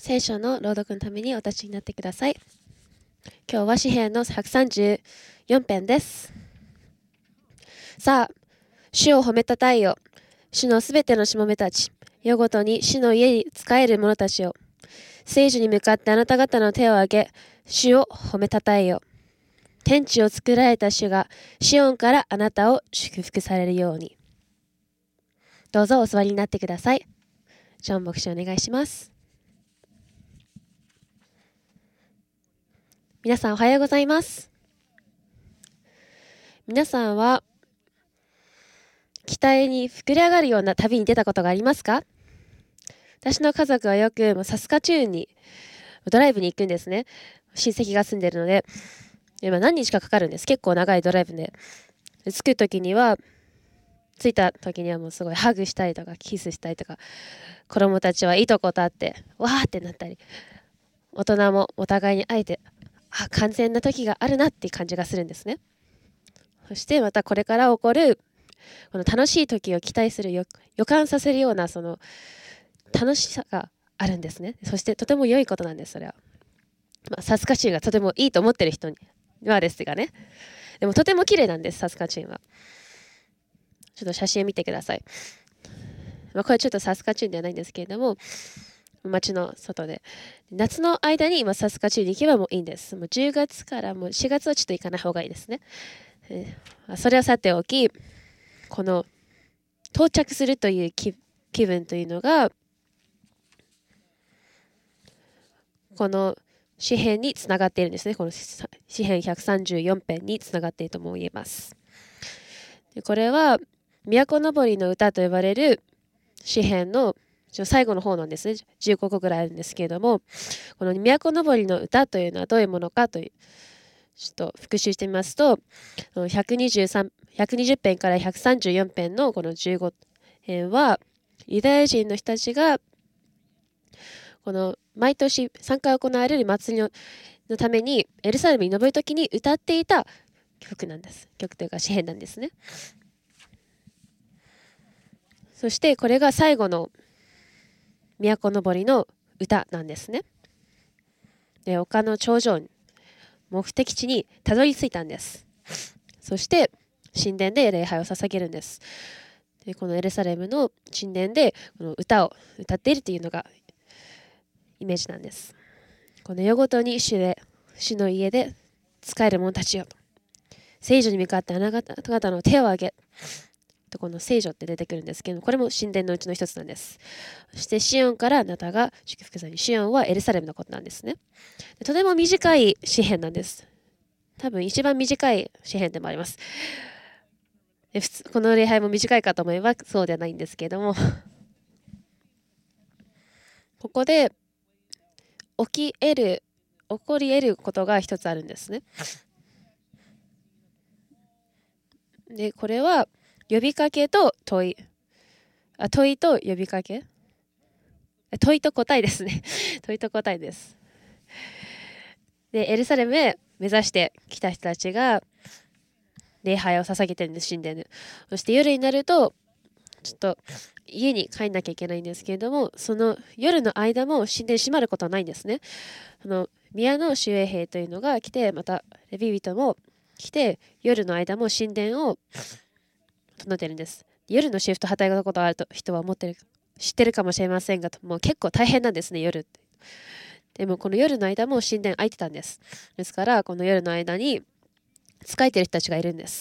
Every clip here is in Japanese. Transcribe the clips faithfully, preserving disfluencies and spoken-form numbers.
聖書の朗読のためにお立ちになってください。今日は詩編のひゃくさんじゅうよん編です。さあ、主を褒めたたえよ。主のすべてのしもべたち、夜ごとに主の家に仕える者たちよ。聖樹に向かってあなた方の手を挙げ、主を褒めたたえよ。天地を作られた主がシオンからあなたを祝福されるように。どうぞお座りになってください。ジョン牧師お願いします。皆さんおはようございます。皆さんは期待に膨れ上がるような旅に出たことがありますか？私の家族はよくサスカチューンにドライブに行くんですね。親戚が住んでるので、今何日かかかるんです。結構長いドライブで。着く時には、着いた時にはもうすごいハグしたりとかキスしたりとか、子供たちはいいとこ立ってわーってなったり、大人もお互いに会えて、あ、完全な時があるなっていう感じがするんですね。そしてまたこれから起こるこの楽しい時を期待する予感させるようなその楽しさがあるんですね。そしてとても良いことなんです。それは、まあ、サスカチューンがとてもいいと思ってる人にはですがね。でもとても綺麗なんです。サスカチューンは。ちょっと写真を見てください。まあ、これちょっとサスカチューンではないんですけれども、街の外で夏の間に今サスカチューンに行けばもういいんです。もうじゅうがつからもうしがつはちょっと行かない方がいいですね。えー、それはさておき、この到着するという 気, 気分というのがこの詩編につながっているんですね。この詩編ひゃくさんじゅうよん編につながっているとも言えます。でこれは都のぼりの歌と呼ばれる詩編の最後の方なんですね。じゅうごこぐらいあるんですけれども、この都のぼりの歌というのはどういうものかというちょっと復習してみますと、ひゃくにじゅうさん、ひゃくにじゅう編からひゃくさんじゅうよん編のこのじゅうご編はユダヤ人の人たちがこの毎年さんかい行われる祭り の, のためにエルサレムに登るときに歌っていた曲なんです。曲というか詩編なんですね。そしてこれが最後の都のぼりの歌なんですね。で、丘の頂上に目的地にたどり着いたんです。そして神殿で礼拝を捧げるんです。でこのエルサレムの神殿でこの歌を歌っているというのがイメージなんです。この夜ごとに主で主の家で仕える者たちよと、聖女に向かってあなた方の手を挙げと、この聖女って出てくるんですけど、これも神殿のうちの一つなんです。そしてシオンからあなたが祝福される。シオンはエルサレムのことなんですね。でとても短い詩編なんです。多分一番短い詩編でもあります。で普通この礼拝も短いかと思えばそうではないんですけれどもここで起き得る起こり得ることが一つあるんですね。でこれは呼びかけと問いあ問いと呼びかけ問いと答えですね問いと答えです。でエルサレムへ目指してきた人たちが礼拝を捧げてるんです。神殿で。そして夜になるとちょっと家に帰んなきゃいけないんですけれども、その夜の間も神殿閉まることはないんですね。あの宮の守衛兵というのが来て、またレビ人も来て夜の間も神殿を整ってるんです。夜のシフト働いたことがあると人は思ってる知ってるかもしれませんが、もう結構大変なんですね、夜って。でもこの夜の間も神殿開いてたんです。ですからこの夜の間に仕えてる人たちがいるんです。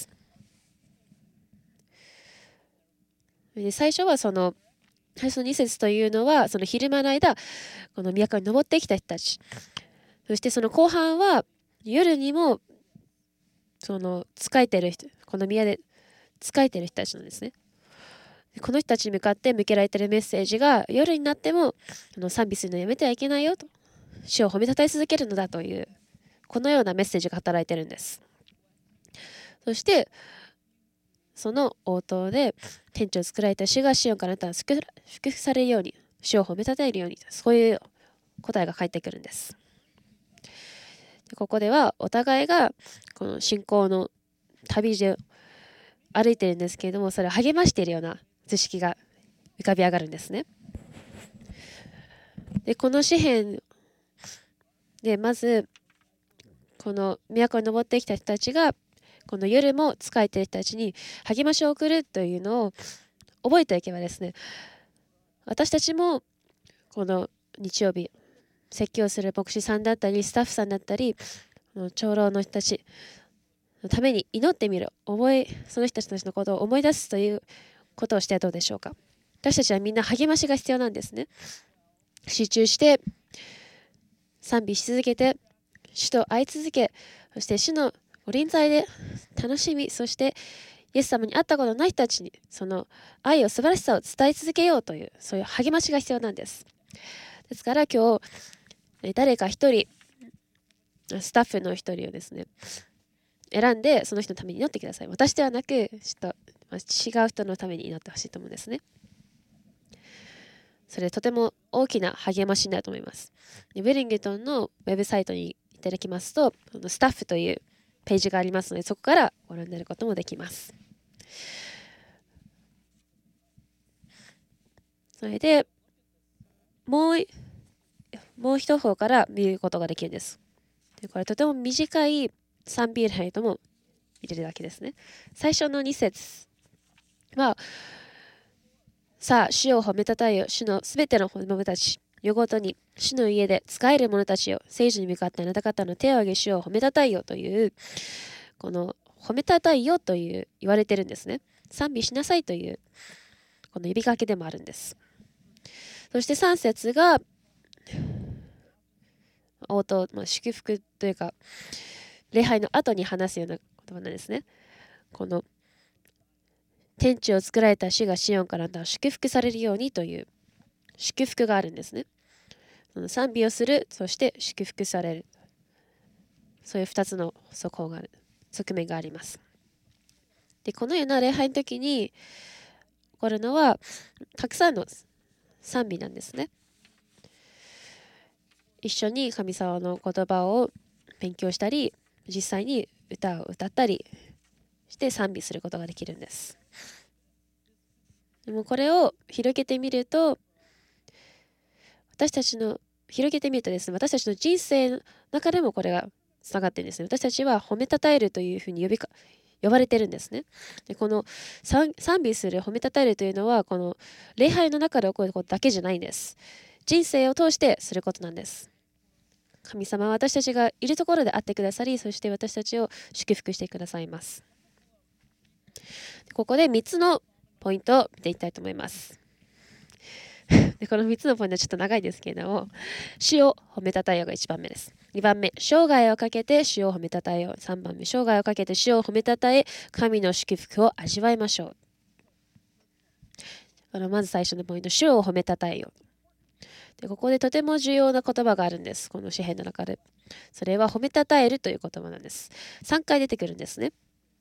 で最初はその最初のに節というのはその昼間の間この都に登ってきた人たち、そしてその後半は夜にもその仕えてる人、この宮で仕えてる人たちなんですね。この人たちに向かって向けられているメッセージが、夜になってもあの賛美するのやめてはいけないよと、主を褒めたたえ続けるのだというこのようなメッセージが働いているんです。そしてその応答で天地を作られた主がシオンからあなたは祝福されるように、主を褒めたたえるように、そういう答えが返ってくるんです。でここではお互いがこの信仰の旅路を歩いてるんですけれども、それを励ましているような図式が浮かび上がるんですね。 で、この詩篇で、まず、この都に登ってきた人たちが、この夜も仕えている人たちに励ましを送るというのを覚えておけばですね、私たちもこの日曜日、説教する牧師さんだったり、スタッフさんだったり、長老の人たちのために祈ってみる、思い、その人たちのことを思い出すということをしてはどうでしょうか。私たちはみんな励ましが必要なんですね。集中して賛美し続けて、主と会い続け、そして主のご臨在で楽しみ、そしてイエス様に会ったことのない人たちにその愛を素晴らしさを伝え続けようという、そういう励ましが必要なんです。ですから今日誰か一人、スタッフの一人をですね選んで、その人のために祈ってください。私ではなく、ちょっと違う人のために祈ってほしいと思うんですね。それとても大きな励ましになると思います。ウェリングトンのウェブサイトにいただきますと、スタッフというページがありますので、そこからご覧になることもできます。それで、もう、もう一方から見ることができるんです。でこれとても短い賛美礼とも見れるだけですね。最初のに節は、さあ、主を褒めたたえよ、主のすべての褒めたち、夜ごとに主の家で仕える者たちよ、聖女に向かってあなた方の手を挙げ、主を褒めたたえよという、この褒めたたえよという言われてるんですね。賛美しなさいという、この呼びかけでもあるんです。そしてさん節が、応答、まあ、祝福というか、礼拝の後に話すような言葉なんですね。この天地を作られた主がシオンからあなたを祝福されるようにという祝福があるんですね。その賛美をする、そして祝福される。そういうふたつの側がある、側面があります。で、このような礼拝の時に起こるのは、たくさんの賛美なんですね。一緒に神様の言葉を勉強したり、実際に歌を歌ったりして賛美することができるんです。でもこれを広げてみると、私たちの広げてみるとですね、私たちの人生の中でもこれがつながってるんですね。私たちは褒めたたえるというふうに呼びか呼ばれてるんですね。でこの賛美する、褒めたたえるというのは、この礼拝の中で起こることだけじゃないんです。人生を通してすることなんです。神様は私たちがいるところで会ってくださり、そして私たちを祝福してくださいます。ここでみっつのポイントを見ていきたいと思います。でこのみっつのポイントはちょっと長いですけれども、主を褒めたたえようがいちばんめです。にばんめ、生涯をかけて主を褒めたたえよう。さんばんめ、生涯をかけて主を褒めたたえ、神の祝福を味わいましょう。あのまず最初のポイント、主を褒めたたえよう。でここでとても重要な言葉があるんです。この詩篇の中で。それは褒めたたえるという言葉なんです。さんかい出てくるんですね。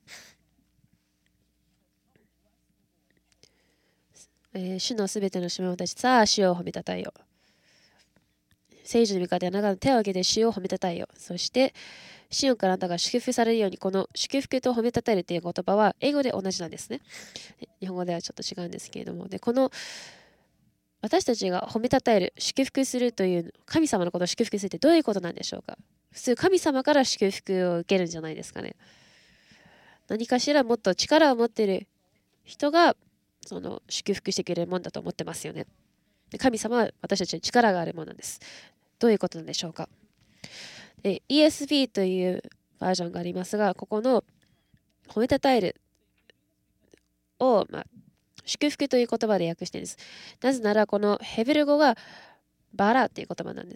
えー、主のすべてのしものたち、さあ、主を褒めたたえよう。聖女に向かってあなたの手を挙げて主を褒めたたえよう。そして、シオンからあなたが祝福されるように、この祝福と褒めたたえるという言葉は英語で同じなんですね。日本語ではちょっと違うんですけれども、でこの私たちが褒めたたえる、祝福するという、神様のことを祝福するってどういうことなんでしょうか。普通、神様から祝福を受けるんじゃないですかね。何かしらもっと力を持っている人がその祝福してくれるもんだと思ってますよね。で神様は私たちに力があるものなんです。どういうことなんでしょうか。で イーエスビー というバージョンがありますが、ここの褒めたたえるを、まあ、祝福という言葉で訳しているんです。なぜならこのヘブル語がバラという言葉なんです。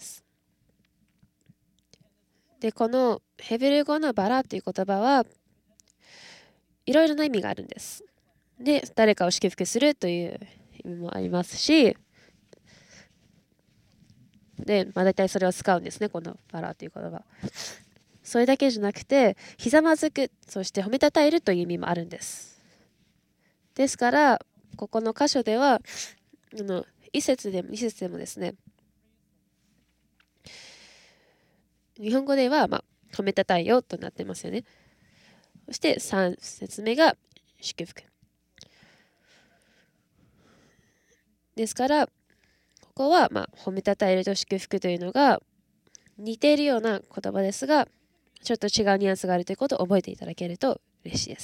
で、このヘブル語のバラという言葉はいろいろな意味があるんです。で、誰かを祝福するという意味もありますし、で、まあ、大体それを使うんですね、このバラという言葉。それだけじゃなくて、ひざまずく、そして褒めたたえるという意味もあるんです。ですから、ここの箇所では、あの一節でも二節でもですね、日本語では、まあ、褒めたたえよとなってますよね。そしてさん節目が祝福。ですから、ここは、まあ、褒めたたえると祝福というのが似ているような言葉ですが、ちょっと違うニュアンスがあるということを覚えていただけると嬉しいです。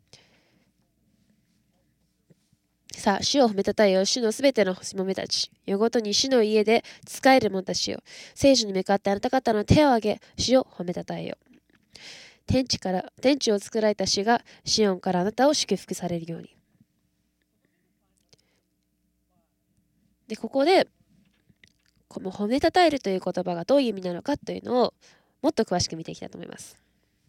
さあ、主を褒めたたえよ、主のすべてのしもべたち。夜ごとに主の家で仕える者たちよ。聖書に向かってあなた方の手を挙げ、主を褒めたたえよ。天地から、天地を作られた主が、シオンからあなたを祝福されるように。で、ここで、この褒めたたえるという言葉がどういう意味なのかというのをもっと詳しく見ていきたいと思います。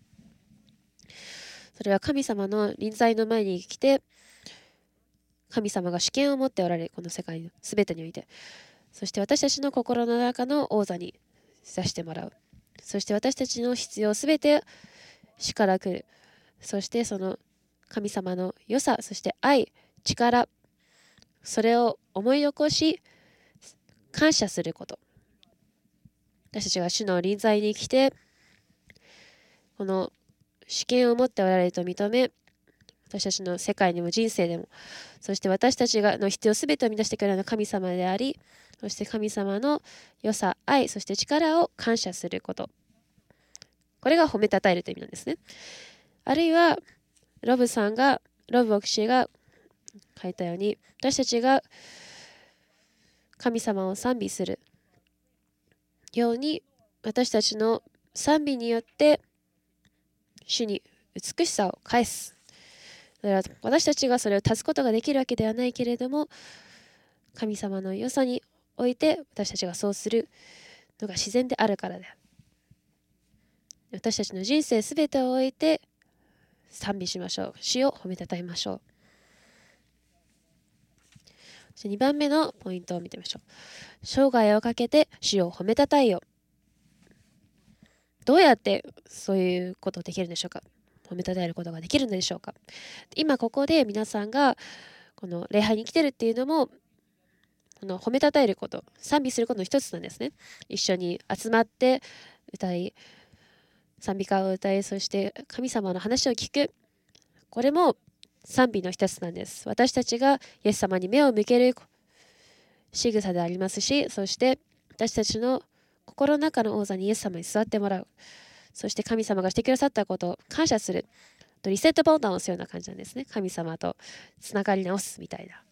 それは神様の臨在の前に来て、神様が主権を持っておられるこの世界のすべてにおいて、そして私たちの心の中の王座にさしてもらう。そして私たちの必要すべて主から来る。そしてその神様の良さ、そして愛、力、それを思い起こし、感謝すること。私たちが主の臨在に来て、この主権を持っておられると認め、私たちの世界にも人生でも、そして私たちがの必要すべてを満たしてくれるのは神様であり、そして神様の良さ、愛、そして力を感謝すること。これが褒めたたえるという意味なんですね。あるいは、ロブさんが、ロブ牧師が書いたように、私たちが神様を賛美するように、私たちの賛美によって主に美しさを返す。だから私たちがそれを足すことができるわけではないけれども、神様の良さにおいて私たちがそうするのが自然であるからである。私たちの人生すべてを置いて賛美しましょう。主を褒めたたえましょう。そしてにばんめのポイントを見てみましょう。生涯をかけて主を褒めたたえよ。どうやってそういうことできるんでしょうか。褒めたたえることができるのでしょうか。今ここで皆さんがこの礼拝に来てるっていうのも、この褒めたたえること、賛美することの一つなんですね。一緒に集まって歌い、賛美歌を歌い、そして神様の話を聞く。これも賛美の一つなんです。私たちがイエス様に目を向ける仕草でありますし、そして私たちの心の中の王座にイエス様に座ってもらう。そして神様がしてくださったことを感謝する。リセットボタンを押すような感じなんですね。神様とつながり直すみたいな。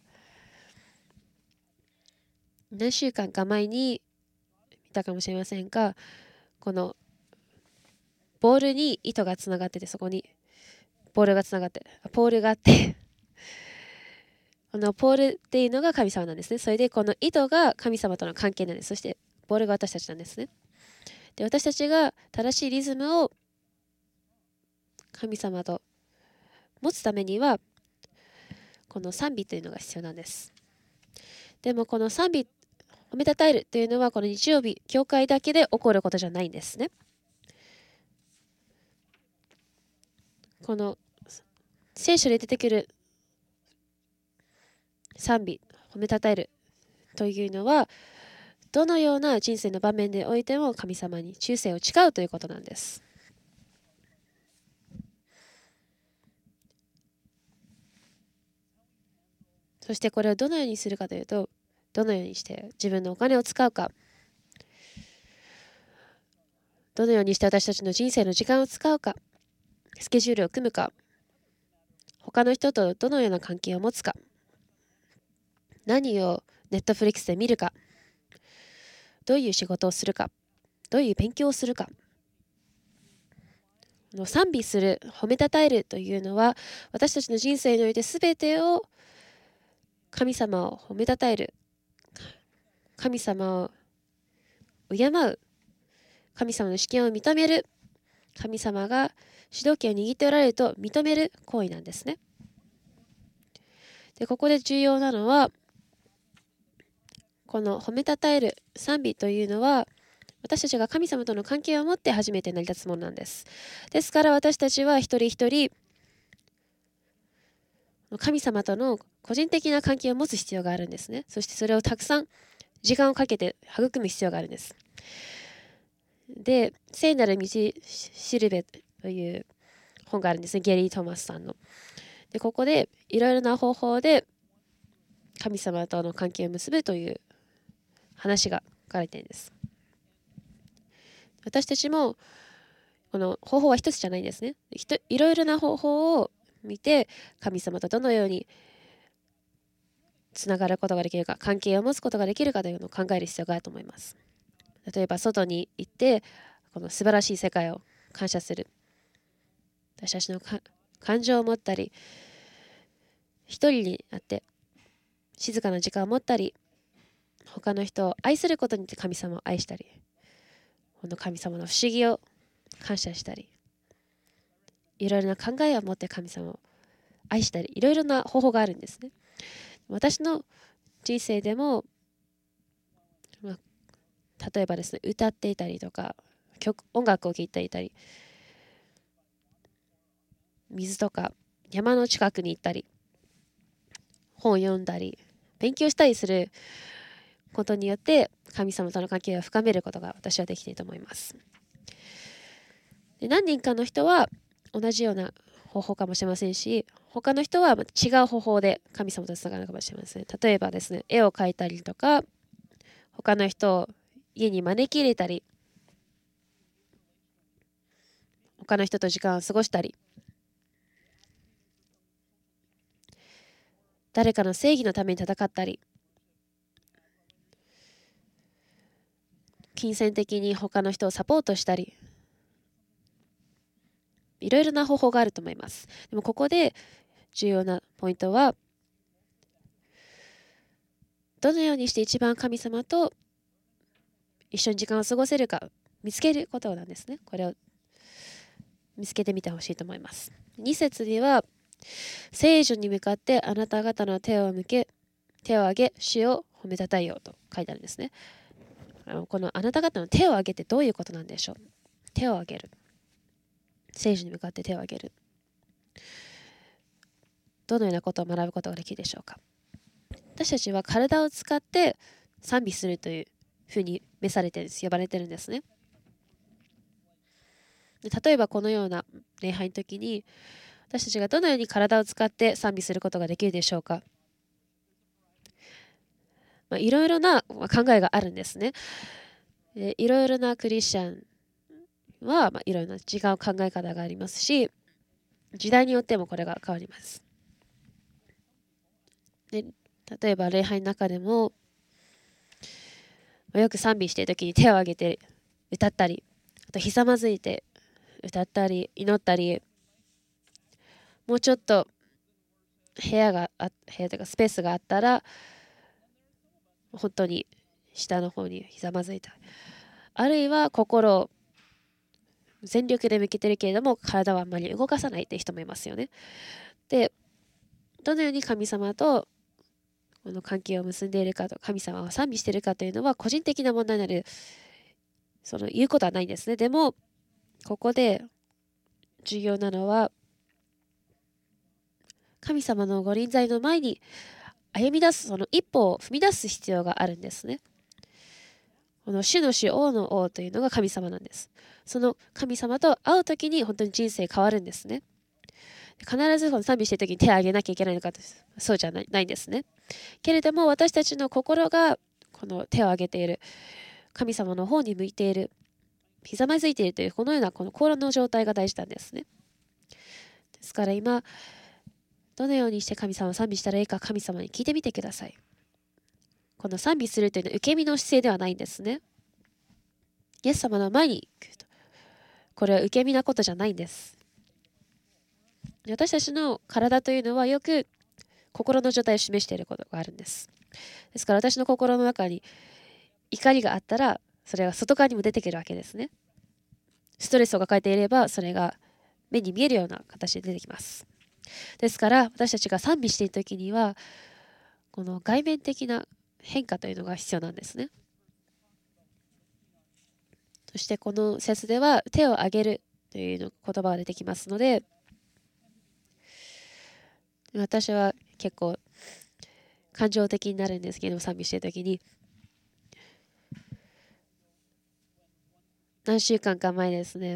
何週間か前に見たかもしれませんが、このボールに糸がつながってて、そこにボールがつながって、ポールがあってこのポールっていうのが神様なんですね。それでこの糸が神様との関係なんです。そしてボールが私たちなんですね。で、私たちが正しいリズムを神様と持つためには、この賛美というのが必要なんです。でもこの賛美、褒めたたえるというのはこの日曜日、教会だけで起こることじゃないんですね。この聖書で出てくる賛美、褒めたたえるというのは、どのような人生の場面でおいても神様に忠誠を誓うということなんです。そしてこれをどのようにするかというと、どのようにして自分のお金を使うか、どのようにして私たちの人生の時間を使うか、スケジュールを組むか、他の人とどのような関係を持つか、何をネットフリックスで見るか、どういう仕事をするか、どういう勉強をするか。賛美する、褒めたたえるというのは、私たちの人生において全てを神様を褒めたたえる、神様を敬う、神様の主権を認める、神様が主導権を握っておられると認める行為なんですね。で、ここで重要なのは、この褒めたたえる賛美というのは、私たちが神様との関係を持って初めて成り立つものなんです。ですから私たちは一人一人、神様との個人的な関係を持つ必要があるんですね。そしてそれをたくさん時間をかけて育む必要があるんです。で、聖なる道しるべという本があるんですね。ゲリー・トーマスさんの。で、ここでいろいろな方法で神様との関係を結ぶという話が書かれているんです。私たちもこの方法は一つじゃないんですね。いろいろな方法を見て、神様とどのようにつながることができるか、関係を持つことができるかというのを考える必要があると思います。例えば外に行ってこの素晴らしい世界を感謝する、私たちの感情を持ったり、一人になって静かな時間を持ったり、他の人を愛することによって神様を愛したり、この神様の不思議を感謝したり、いろいろな考えを持って神様を愛したり、いろいろな方法があるんですね。私の人生でも、まあ、例えばですね、歌っていたりとか、曲音楽を聴いていたり、水とか山の近くに行ったり、本を読んだり、勉強したりすることによって神様との関係を深めることが私はできていると思います。で、何人かの人は同じような方法かもしれませんし、他の人は違う方法で神様とつながるかもしれません。例えばですね、絵を描いたりとか、他の人を家に招き入れたり、他の人と時間を過ごしたり、誰かの正義のために戦ったり、金銭的に他の人をサポートしたり、いろいろな方法があると思います。でもここで重要なポイントは、どのようにして一番神様と一緒に時間を過ごせるか見つけることなんですね。これを見つけてみてほしいと思います。に節には、聖女に向かってあなた方の手を向け、手を挙げ、主を褒めたたえようと書いてあるんですね。このあなた方の手を挙げってどういうことなんでしょう。手を挙げる。聖女に向かって手を挙げる。どのようなことを学ぶことができるでしょうか。私たちは体を使って賛美するというふうに召されてるんです。呼ばれてるんですね。例えばこのような礼拝の時に、私たちがどのように体を使って賛美することができるでしょうか。まあ、いろいろな考えがあるんですね。いろいろなクリスチャンは、まあ、いろいろな違う考え方がありますし、時代によってもこれが変わります。で、例えば礼拝の中でも、よく賛美している時に手を挙げて歌ったり、あとひざまずいて歌ったり祈ったり、もうちょっと部屋があ部屋というかスペースがあったら本当に下の方にひざまずいた、あるいは心を全力で向けてるけれども体はあんまり動かさないっていう人もいますよね。で、どのように神様とこの関係を結んでいるかと、神様を賛美しているかというのは個人的な問題になる、その言うことはないんですね。でもここで重要なのは、神様のご臨在の前に歩み出すその一歩を踏み出す必要があるんですね。この主の主、王の王というのが神様なんです。その神様と会うときに本当に人生変わるんですね。必ずこの賛美しているときに手を挙げなきゃいけないのかと、そうじゃないないんですね。けれども私たちの心がこの手を挙げている、神様の方に向いている、ひざまずいているというこのようなこの心の状態が大事なんですね。ですから今どのようにして神様を賛美したらいいか神様に聞いてみてください。この賛美するというのは受け身の姿勢ではないんですね。イエス様の前に行くと、これは受け身なことじゃないんです。私たちの体というのはよく心の状態を示していることがあるんです。ですから私の心の中に怒りがあったらそれが外側にも出てくるわけですね。ストレスを抱えていればそれが目に見えるような形で出てきます。ですから私たちが賛美している時にはこの外面的な変化というのが必要なんですね。そしてこの節では手を挙げるという言葉が出てきますので、私は結構感情的になるんですけど、賛美している時に何週間か前ですね、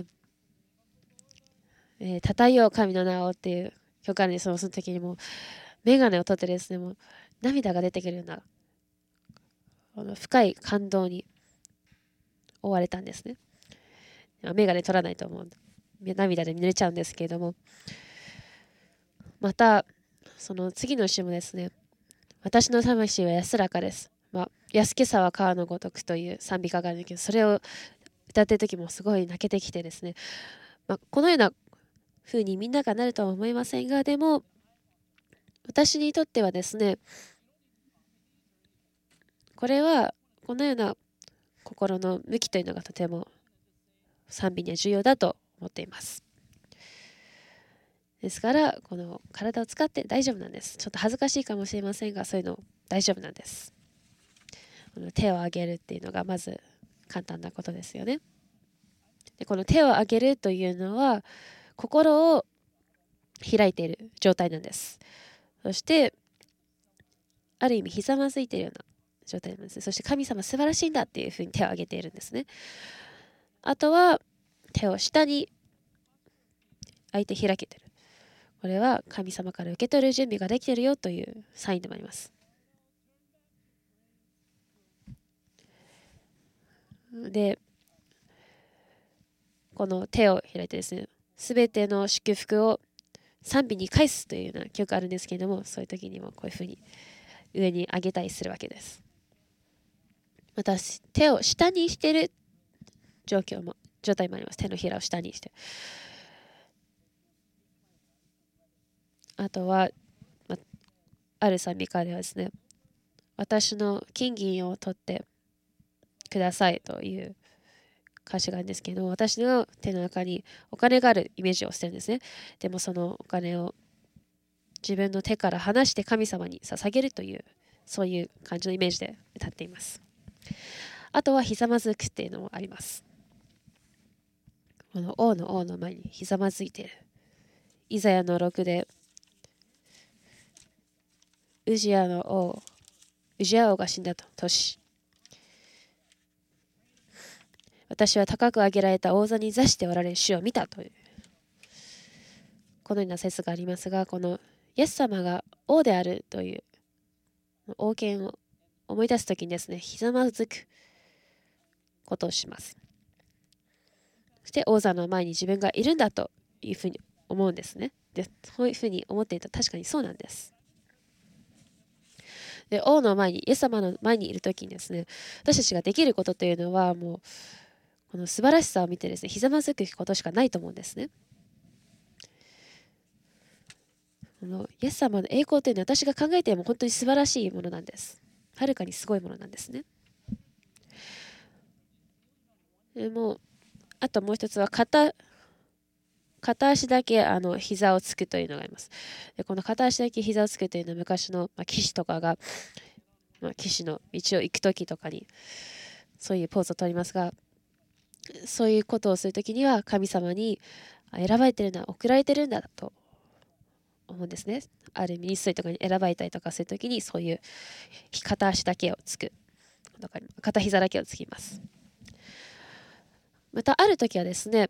えー、たたえよう神の名をっていう曲があるんです。その時にもう眼鏡を取ってですね、もう涙が出てくるようなこの深い感動に追われたんですね。眼鏡取らないと思う涙で濡れちゃうんですけれども、またその次の詩もですね、私の魂は安らかです。まあ、安けさは川のごとくという賛美歌があるんだけど、それを歌ってる時もすごい泣けてきてですね、まあ、このような風にみんながなるとは思いませんが、でも私にとってはですね、これはこのような心の向きというのがとても賛美には重要だと思っています。ですからこの体を使って大丈夫なんです。ちょっと恥ずかしいかもしれませんが、そういうの大丈夫なんです。この手を挙げるっていうのがまず簡単なことですよね。でこの手を挙げるというのは心を開いている状態なんです。そしてある意味ひざまずいているような状態なんです。そして神様素晴らしいんだっていうふうに手を挙げているんですね。あとは手を下に相手開けている。これは神様から受け取る準備ができているよというサインでもあります。で、この手を開いてですね、すべての祝福を賛美に返すというような曲あるんですけれども、そういう時にもこういうふうに上に上げたりするわけです。また手を下にしている状況も状態もあります。手のひらを下にして。あとは、ま、ある賛美歌ではですね、私の金銀を取ってくださいという歌詞があるんですけど、私の手の中にお金があるイメージをしてるんですね。でもそのお金を自分の手から離して神様に捧げるという、そういう感じのイメージで歌っています。あとはひざまずくっていうのもあります。この王の王の前にひざまずいている。イザヤのろくで、ウジヤの王、ウジヤ王が死んだ年、私は高く上げられた王座に座しておられる主を見たという、このような説がありますが、このイエス様が王であるという王権を思い出すときにですね、ひざまずくことをします。そして王座の前に自分がいるんだというふうに思うんですね。で、そういうふうに思っていると確かにそうなんです。で、王の前に、イエス様の前にいるときにですね、私たちができることというのは、もう、この素晴らしさを見てですね、ひざまずくことしかないと思うんですね。このイエス様の栄光というのは私が考えても本当に素晴らしいものなんです。はるかにすごいものなんですね。でもあともう一つは片片足だけあの膝をつくというのがあります。でこの片足だけ膝をつくというのは昔の、まあ、騎士とかが、まあ、騎士の道を行く時とかにそういうポーズをとりますが、そういうことをするときには神様に選ばれてるんだ、送られてるんだと思うんですね。ある意味、日数とかに選ばれたりとかするときに、そういう片足だけをつく、片膝だけをつきます。また、あるときはですね、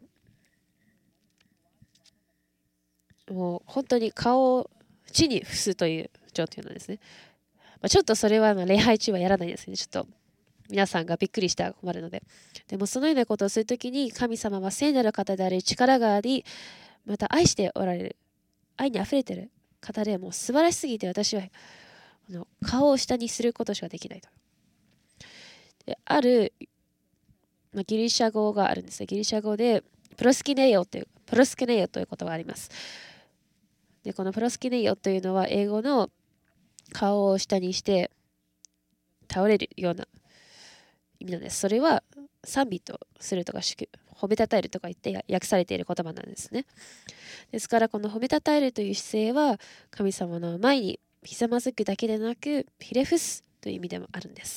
もう本当に顔を地に伏すという状況なんですね。まあ、ちょっとそれは礼拝中はやらないですね。ちょっと皆さんがびっくりしたら困るので。でもそのようなことをするときに神様は聖なる方であり、力があり、また愛しておられる、愛にあふれている方でもう素晴らしすぎて私はあの顔を下にすることしかできないと。である、まあ、ギリシャ語があるんですね。ギリシャ語でプロスキネイオという、プロスキネイオということがあります。でこのプロスキネイオというのは英語の顔を下にして倒れるような意味なんです。それは賛美とするとか褒めたたえるとか言って訳されている言葉なんですね。ですからこの褒めたたえるという姿勢は神様の前にひざまずくだけでなくひれ伏すという意味でもあるんです。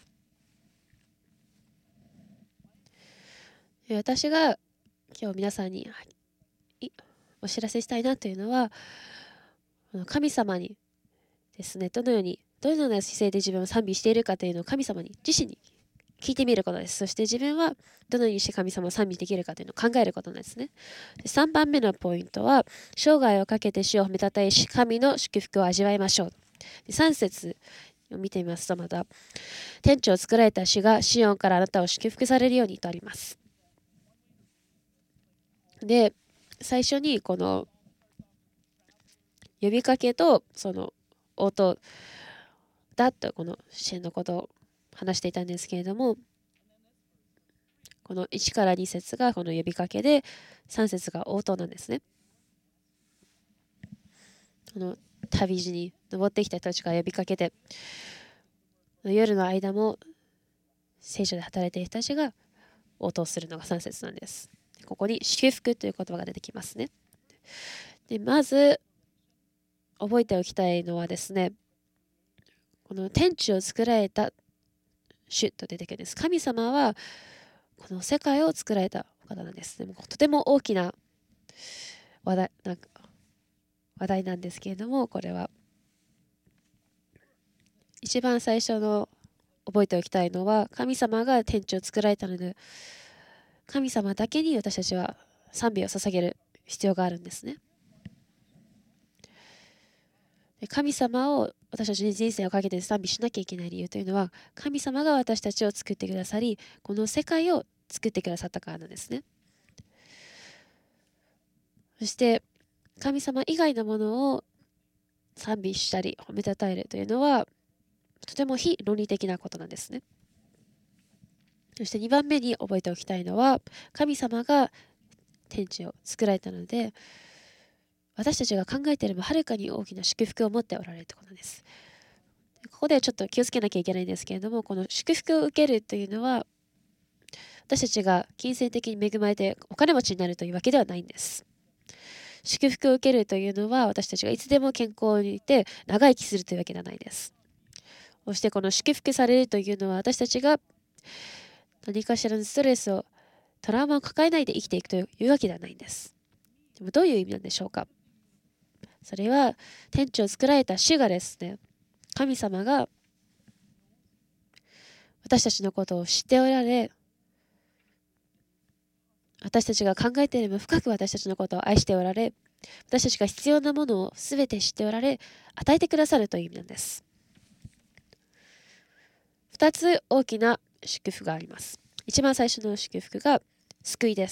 私が今日皆さんにお知らせしたいなというのは、神様にですね、どのようにどのような姿勢で自分を賛美しているかというのを神様に自身に聞いてみることです。そして自分はどのようにして神様を賛美できるかというのを考えることなんですね。でさんばんめのポイントは、生涯をかけて主を褒めたたえし、神の祝福を味わいましょう。でさん節を見てみますと、また天地を作られた主がシオンからあなたを祝福されるようにとあります。で、最初にこの呼びかけとその応答だとこの支援のことを話していたんですけれども、このいちからに節がこの呼びかけで、さん節が応答なんですね。この旅路に登ってきた人たちが呼びかけて、夜の間も聖書で働いている人たちが応答するのがさん節なんです。ここに祝福という言葉が出てきますね。で、まず覚えておきたいのはですね、この天地を作られた主と出てくるんです。神様はこの世界を作られた方なんです。でもとても大きな話題、なんか話題なんですけれども、これは一番最初の覚えておきたいのは、神様が天地を作られたので、神様だけに私たちは賛美を捧げる必要があるんですね。神様を私たちに人生をかけて賛美しなきゃいけない理由というのは、神様が私たちを作ってくださり、この世界を作ってくださったからなんですね。そして神様以外のものを賛美したり褒めたたえるというのはとても非論理的なことなんですね。そしてにばんめに覚えておきたいのは、神様が天地を作られたので、私たちが考えているよりもはるかに大きな祝福を持っておられるということです。ここでちょっと気をつけなきゃいけないんですけれども、この祝福を受けるというのは、私たちが金銭的に恵まれてお金持ちになるというわけではないんです。祝福を受けるというのは、私たちがいつでも健康にいて長生きするというわけではないです。そしてこの祝福されるというのは、私たちが何かしらのストレスを、トラウマを抱えないで生きていくというわけではないんです。でもどういう意味なんでしょうか。それは天地を作られた主がですね、神様が私たちのことを知っておられ、私たちが考えているよりも深く私たちのことを愛しておられ、私たちが必要なものを全て知っておられ、与えてくださるという意味なんです。二つ大きな祝福があります。一番最初の祝福が救いです。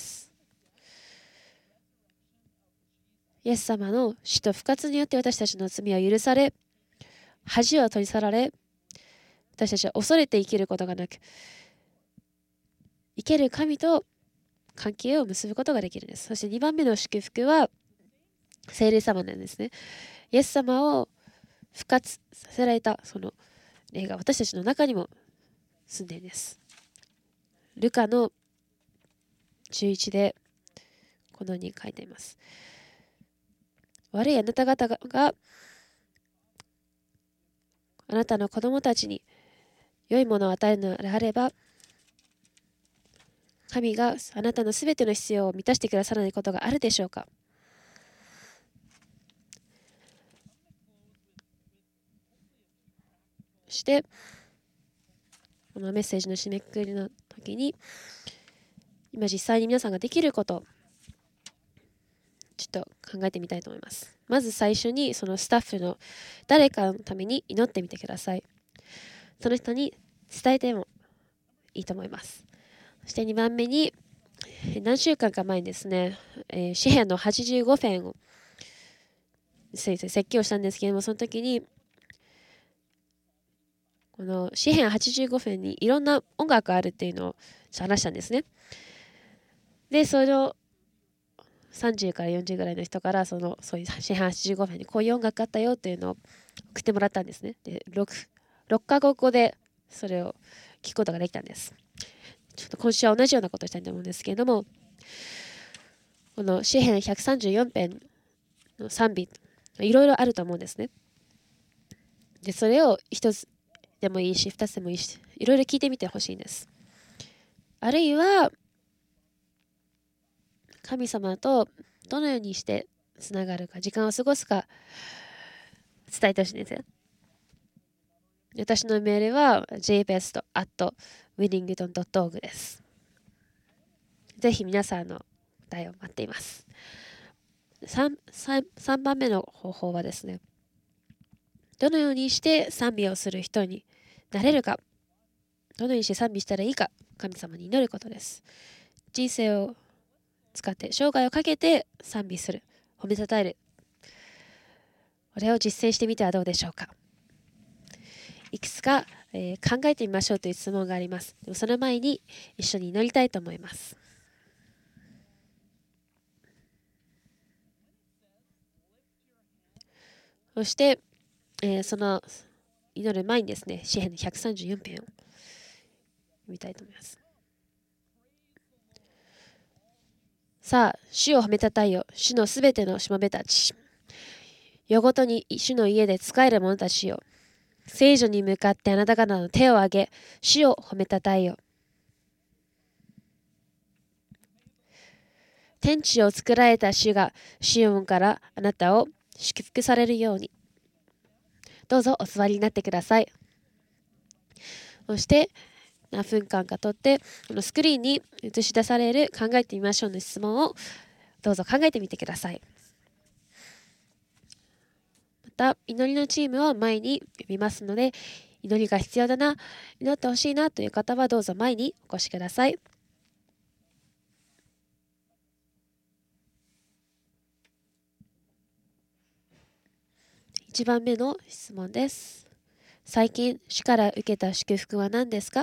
イエス様の死と復活によって私たちの罪は許され、恥は取り去られ、私たちは恐れて生きることがなく、生ける神と関係を結ぶことができるんです。そしてにばんめの祝福は聖霊様なんですね。イエス様を復活させられたその霊が私たちの中にも住んでいるんです。ルカのじゅういちでこのように書いています。悪いあなた方があなたの子供たちに良いものを与えるのであれば、神があなたのすべての必要を満たしてくださらないことがあるでしょうか。そしてこのメッセージの締めくくりの時に、今実際に皆さんができることをちょっと考えてみたいと思います。まず最初にそのスタッフの誰かのために祈ってみてください。その人に伝えてもいいと思います。そしてにばんめに、何週間か前にですね、えー、詩編のはちじゅうご編を説教したんですけども、その時にこの詩編はちじゅうご編にいろんな音楽があるっていうのを話したんですね。で、そのさんじゅうからよんじゅうぐらいの人からそのそういう詩編はちじゅうご編にこういう音楽あったよっていうのを送ってもらったんですね。で 6, 6カ国語でそれを聞くことができたんです。ちょっと今週は同じようなことをしたいと思うんですけれども、この詩編ひゃくさんじゅうよん編の賛美いろいろあると思うんですね。でそれを一つでもいいし二つでもいいし、いろいろ聞いてみてほしいんです。あるいは神様とどのようにしてつながるか、時間を過ごすか伝えてほしいんですよ。私のメールは ジェイベスト アット ウィリングトン ドット オーアールジ です。ぜひ皆さんの答えを待っています。 3, 3, 3番目の方法はですね、 どのようにして賛美をする人になれるか、どのようにして賛美したらいいか、神様に祈ることです。人生を使って、生涯をかけて賛美する、褒めたたえる。これを実践してみてはどうでしょうか。いくつか、えー、考えてみましょうという質問があります。でもその前に一緒に祈りたいと思います。そして、えー、その祈る前にですね、詩編のひゃくさんじゅうよん編を読みたいと思います。さあ、主を褒めたたえよ、主のすべてのしもべたち。夜ごとに主の家で仕える者たちよ。聖女に向かってあなた方の手を挙げ、主を褒めたたえよ。天地を作られた主がシオンからあなたを祝福されるように。どうぞお座りになってください。そして何分間かとってこのスクリーンに映し出される考えてみましょうの質問をどうぞ考えてみてください。また祈りのチームを前に呼びますので、祈りが必要だな、祈ってほしいなという方はどうぞ前にお越しください。いちばんめの質問です。最近主から受けた祝福は何ですか？